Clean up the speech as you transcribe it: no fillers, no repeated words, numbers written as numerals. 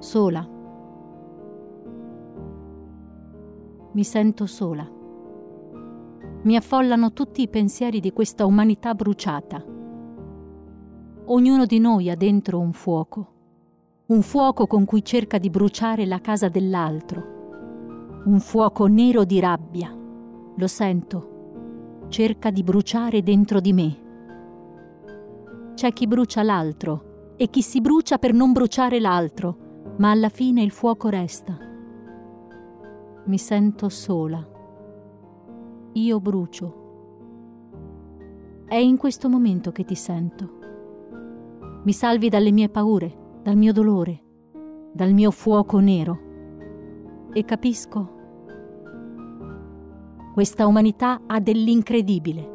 Sola. Mi sento sola. Mi affollano tutti i pensieri di questa umanità bruciata. Ognuno di noi ha dentro un fuoco con cui cerca di bruciare la casa dell'altro, un fuoco nero di rabbia. Lo sento, cerca di bruciare dentro di me. C'è chi brucia l'altro e chi si brucia per non bruciare l'altro, ma alla fine il fuoco resta. Mi sento sola. Io brucio. È in questo momento che ti sento. Mi salvi dalle mie paure, dal mio dolore, dal mio fuoco nero. E capisco. Questa umanità ha dell'incredibile.